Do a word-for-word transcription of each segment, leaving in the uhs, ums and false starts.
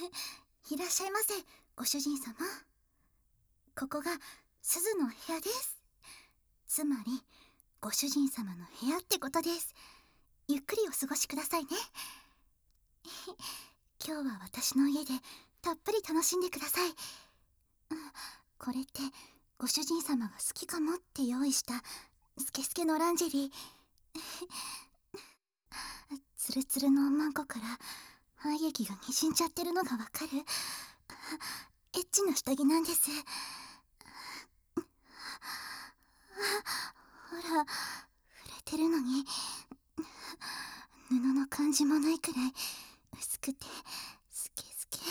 いらっしゃいませ、ご主人様。ここが鈴の部屋です。つまり、ご主人様の部屋ってことです。ゆっくりお過ごしくださいね。今日は私の家でたっぷり楽しんでください。これってご主人様が好きかもって用意したスケスケのランジェリー。ツルツルのおまんこから愛液がにじんじゃってるのがわかる。エッチな下着なんです。ほら、触れてるのに布の感じもないくらい薄くてスケスケ。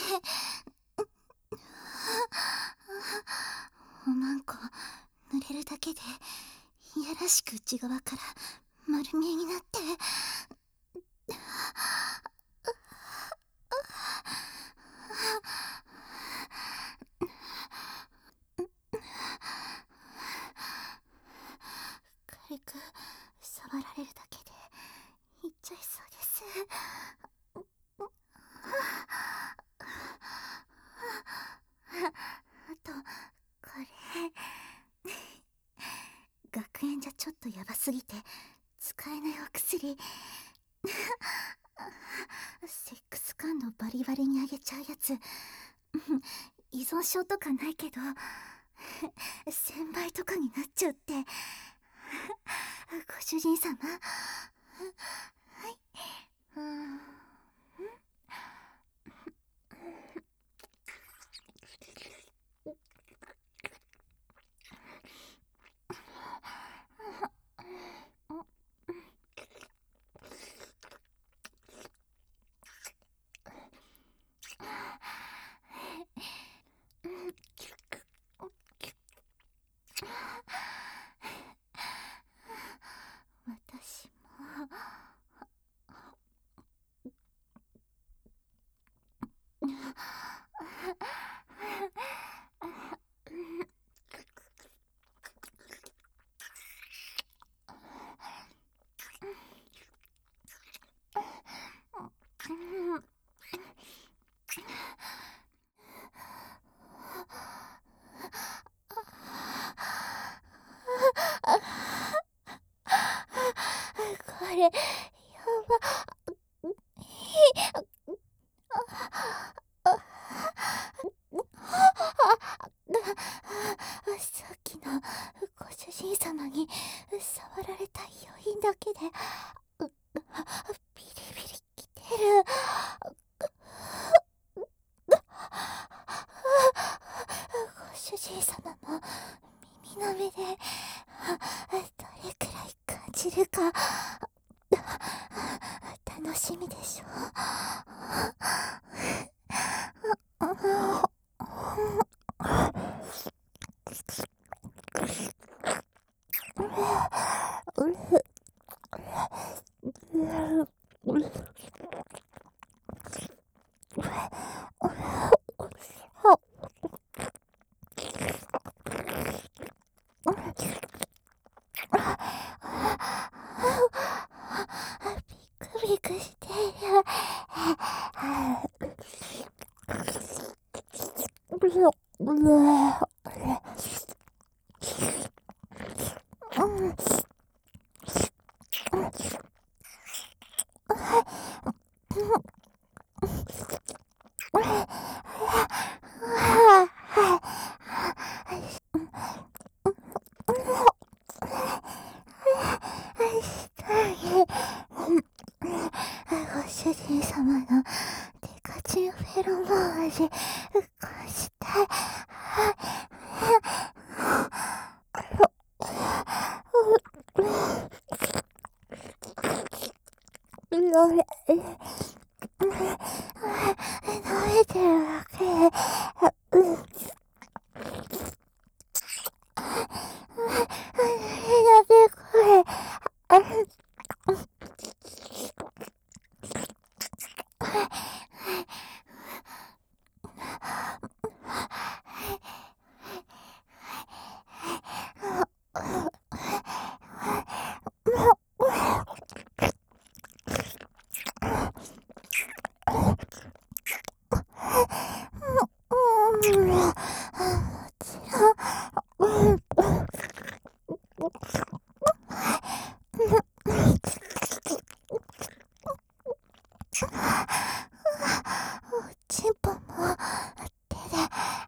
おまんこ濡れるだけでいやらしく内側から丸見えになって、軽く触られるだけでいっちゃいそうです。あとこれ学園じゃちょっとヤバすぎて使えないお薬。セックス感度バリバリに上げちゃうやつ。依存症とかないけどせんばいとかになっちゃって。ご主人様、はい、うん、私もこれやば。さっきのご主人様に触られた余韻だけでビリビリきてる。ご主人様の耳の目でどれくらい感じるか楽しみでしょビクビクしてる。ご主人様のデカチンフェロモン味感したい。飲め飲めてるだけでうんやべこれチンポも手で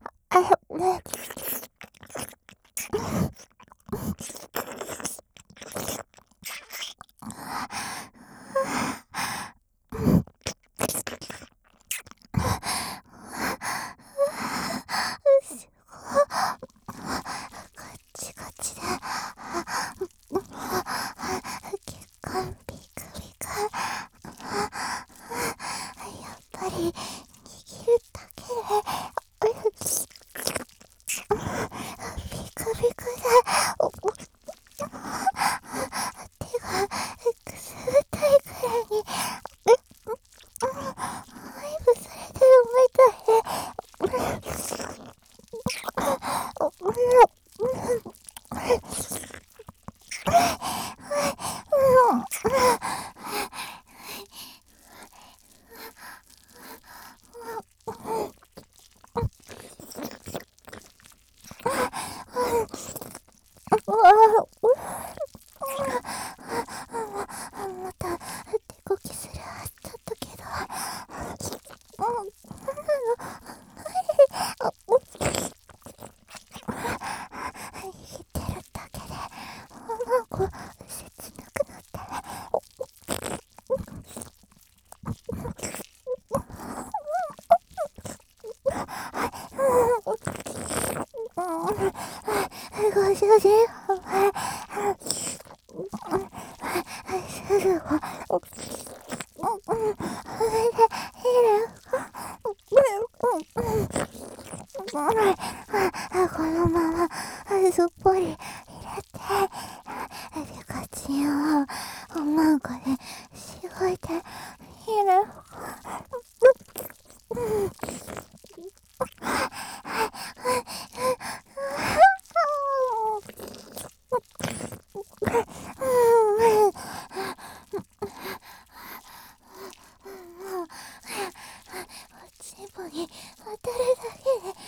また手こきするはずだったけど、生きてるだけでなんか切なくなって、ご主人すぐはこのまますっぽり入れてデカチンをおまんこでしごいている。チンポに当たるだけで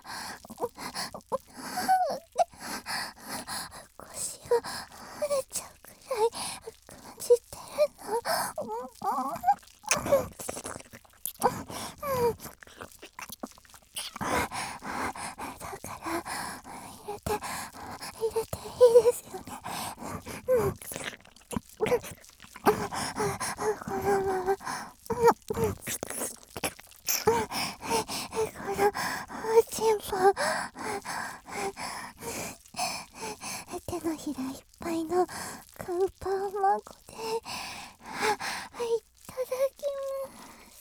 腰が跳ねちゃうくらい感じてるの。だから入れて入れていいですよね。このままこのチンポ手のひらいっぱいのカウパーマンコでいただきます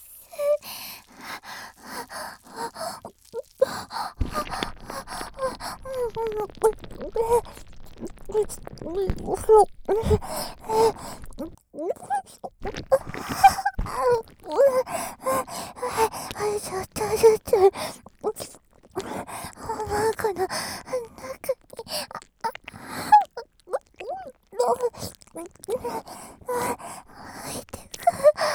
ちょっとずつおまんこの中に入ってく。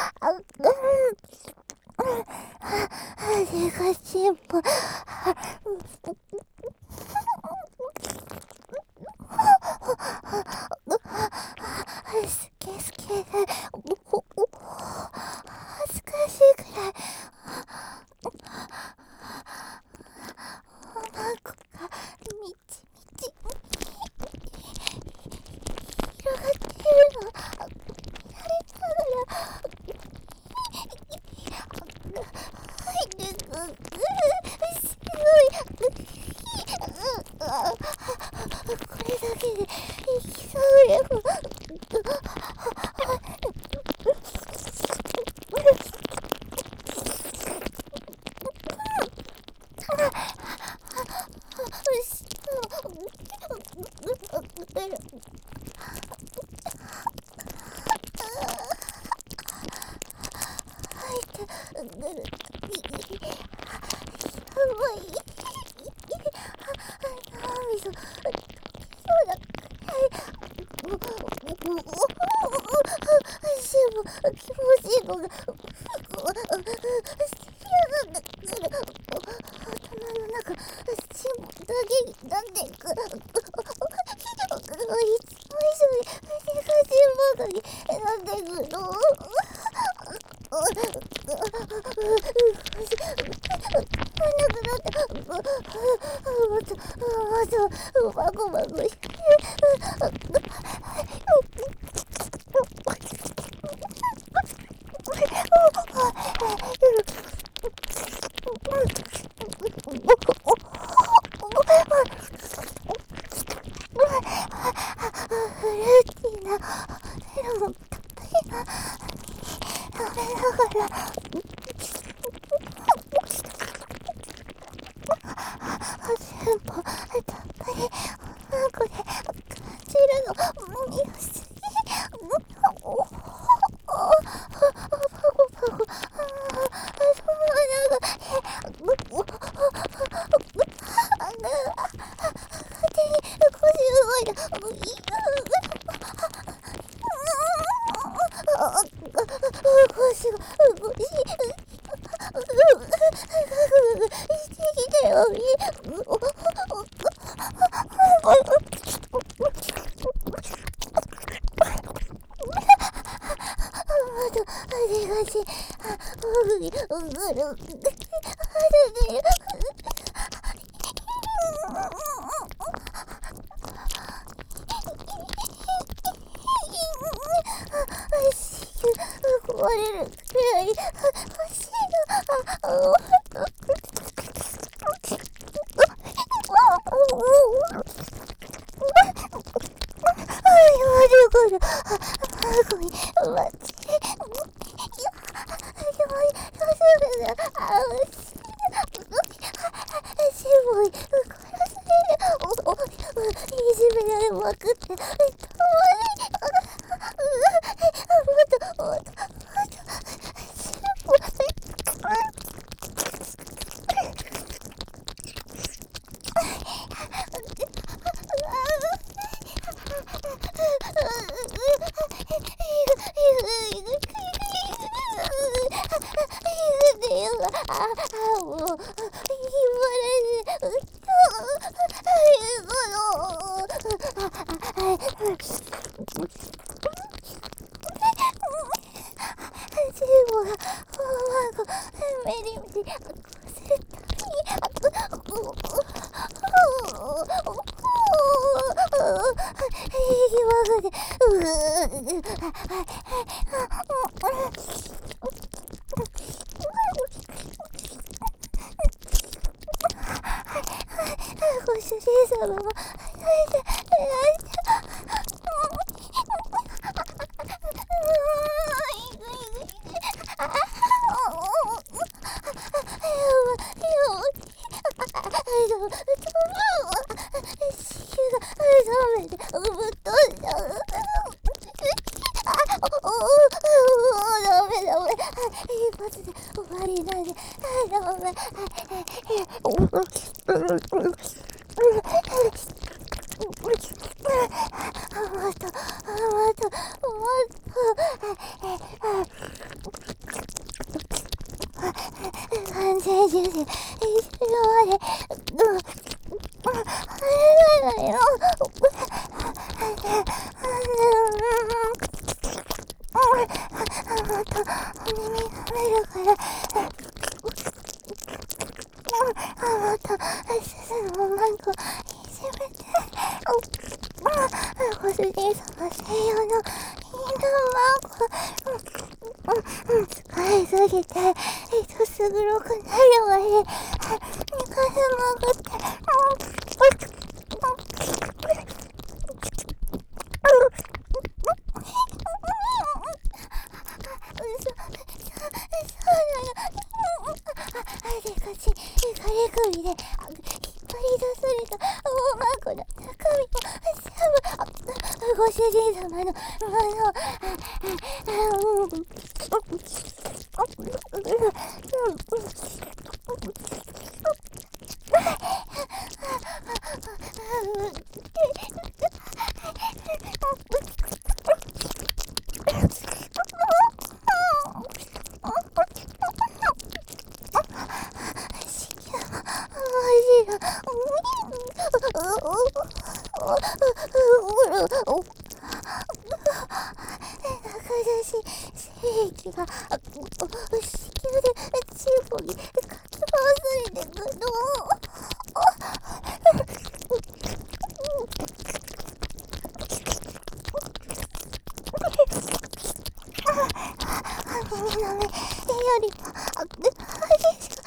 味がチンポスケスケで恥ずかしいくらいおまんこがみちみち広がっているのを見られながら入るのすごいこれだけでいきそうよ。気持ちいいのがバコバコしてフルーティーなメロンたっぷりが食べながら全部たっぷりマークで感じるのよしパコパコその穴が勝手に腰動いた腰が動いてしてきたよあれがしあうぐうぐるあれで壊れるくらい欲しいなあまくってたまにご主人様も完全重視一緒までうんあれだよもっと耳がめるからもっとすぐマンコいじめてご主人様専用の犬マンコ使いすぎて人すぐろくなるわねにかいまぐってで引っ張り出された大マークの中身も全部ご主人様のあのこにかき回されてくの。耳の目よりも激しく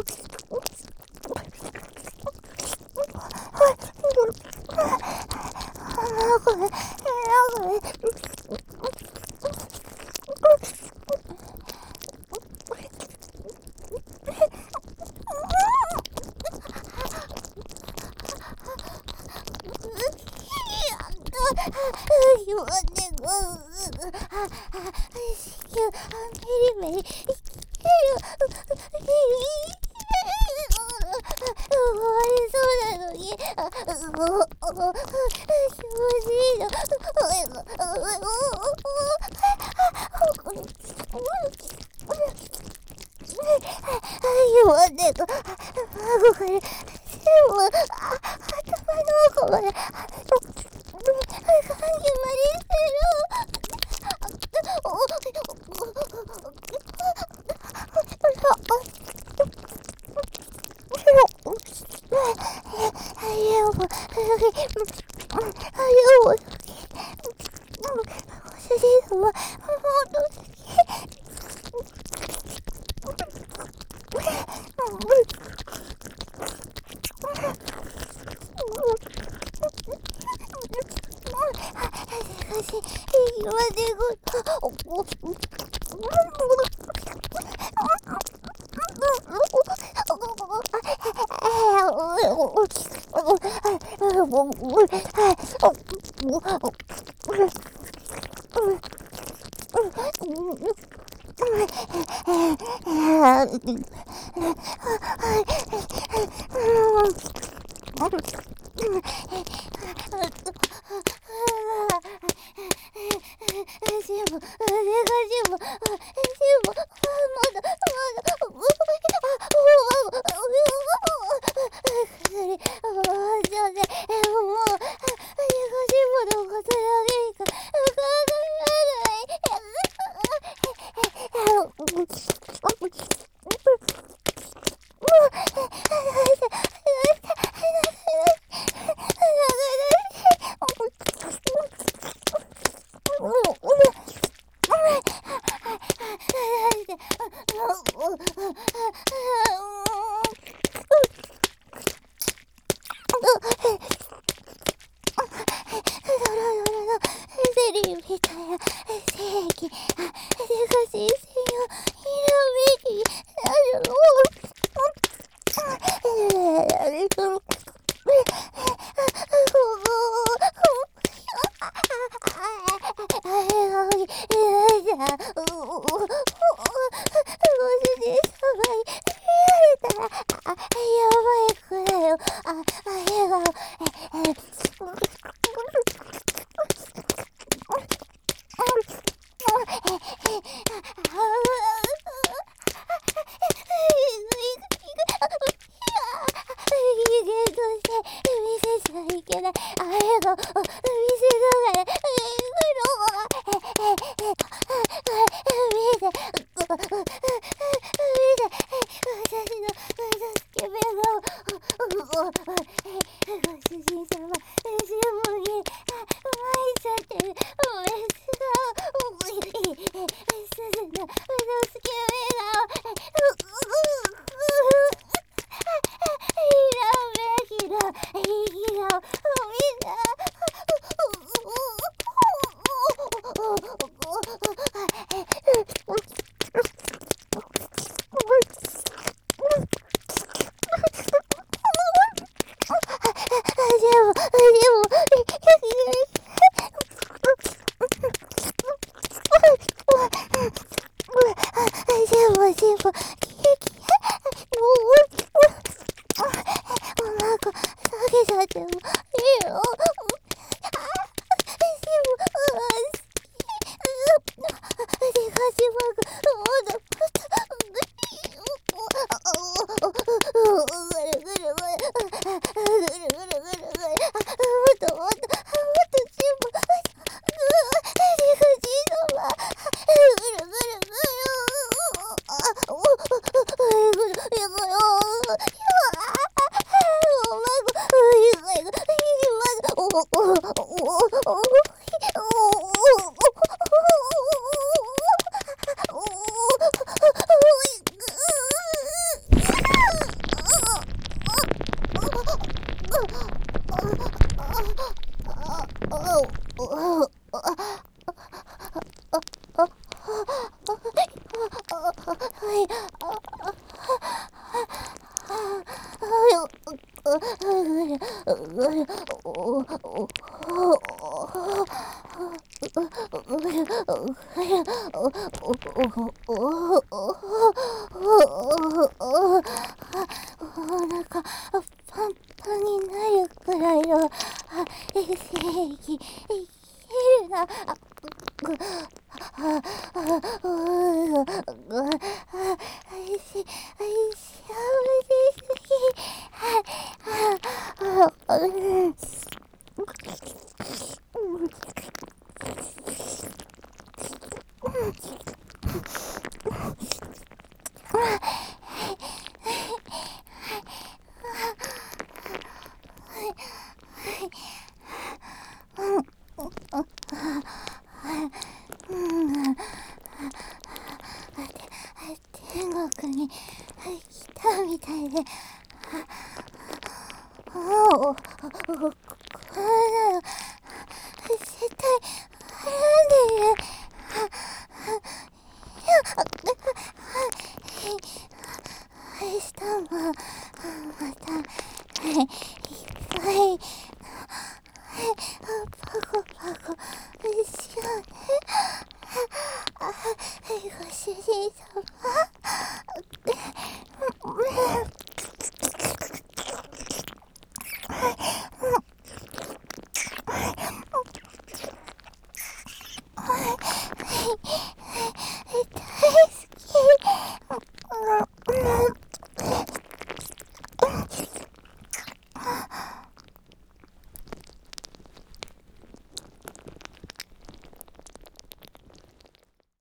ごめん、ごめん。You want to go? You very, very.終わりそうなのに。気持ちいいの。You want to go? 顎がね、全部頭の奥まで。私の助け目がお腹パンパンになるくらいのエネルギーいけるな。あぐああううぐあいしあいしあうですぎああうん天国に来たみたいで、ああ、お、お、これなの絶対なんでいる。明日もまたいっぱいパコパコしようね。